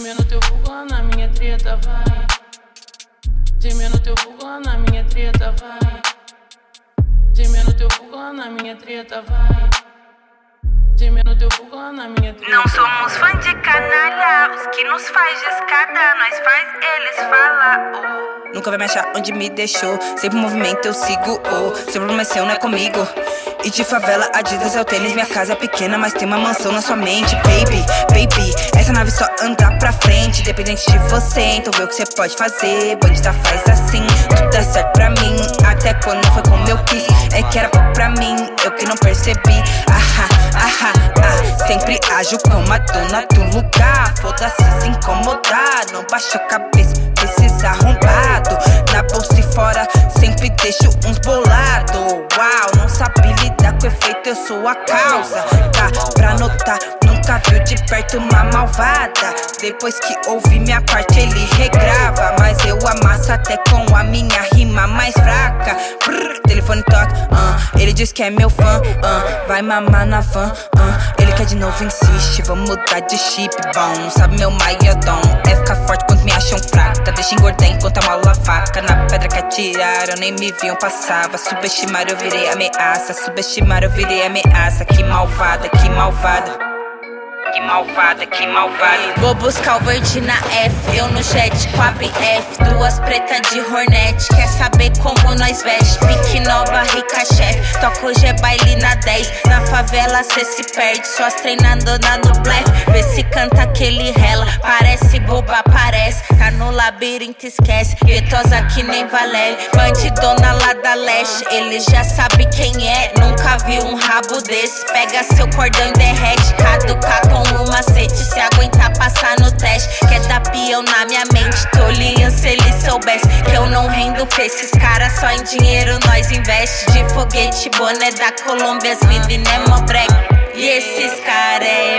Geme no teu fogão, na minha treta vai. Geme no teu fogão, na minha treta vai. Geme no teu fogão, na minha treta vai. Geme no teu fogão, na minha treta. Não somos fã de canalha, os que nos faz de escada, nós faz eles falar. Nunca vai me achar onde me deixou. Sempre em movimento eu sigo. Seu problema é seu, não é comigo. E de favela, Adidas é o tênis. Minha casa é pequena, mas tem uma mansão na sua mente. Baby, baby, essa nave só anda pra frente. Independente de você, então vê o que você pode fazer. Bandida faz assim, tudo dá certo pra mim. Até quando não foi como eu quis. É que era pouco pra mim, eu que não percebi. Sempre ajo como a dona do lugar. Foda-se se incomodar, não baixa a cabeça, precisa arrombado. Na bolsa e fora, sempre deixo uns bolado. Uau, não sabe lidar com efeito, eu sou a causa. Tá pra notar, nunca viu de perto uma malvada. Depois que ouvi minha parte, ele regrava. Mas eu amasso até com a minha rima mais fraca. Telefone toca, ele diz que é meu fã, vai mamar na van, ele quer de novo, insiste, vamos mudar de chip, bom. Não sabe meu maiodom, é ficar forte quando me acham fraca. Deixa engordar enquanto amolo a faca. Na pedra que atiraram, nem me viam, passava. Subestimaram, eu virei ameaça. Subestimaram, eu virei ameaça. Que malvada, que malvada. Que malvada, que malvada. Vou buscar o verde na F, eu no jet com a BF. Duas pretas de Hornet, quer saber como nós veste? Pique nova, rica chefe. Toca hoje é baile na 10. Na favela cê se perde, só as treinandona no blefe. Vê se canta que ele rela, parece boba, parece. Tá no labirinto, esquece. Vietosa que nem Valéria, bandidona lá da leste. Ele já sabe quem é, nunca viu um rabo desse. Pega seu cordão e derrete, caduca com o macete. Se aguentar passar no teste, quer dar peão na minha mente. Tolinho se ele soubesse que eu não rendo pra esses caras. Só em dinheiro nós investe. De foguete, boné da Colômbia, as meninas é mó brega. E esses cara é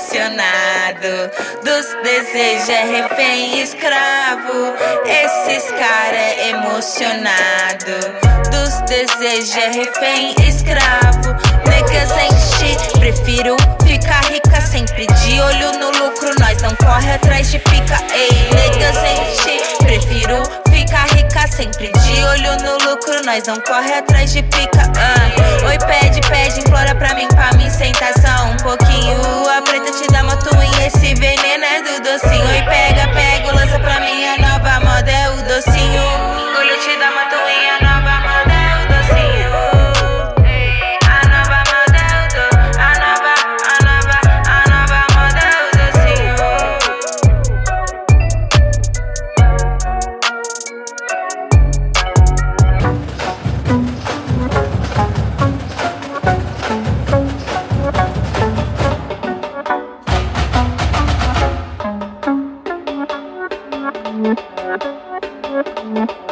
emocionado, dos desejos é refém escravo. Esses cara é emocionado, dos desejos é refém escravo. Negas enche, prefiro ficar rica sempre de olho no lucro. Nós não corre atrás de pica, ei. Negas enche, prefiro ficar rica sempre de olho no lucro. Nós não corre atrás de pica. Oi, pede, pede, implora pra mim sentar só um pouquinho. A preta te dá uma twin, esse veneno é do docinho. Oi, pega, pega, lança pra mim, a nova moda é o docinho. Orgulho te dá uma twin, a nova moda é o docinho. A nova moda é o do, a nova moda é o docinho. Mm-hmm.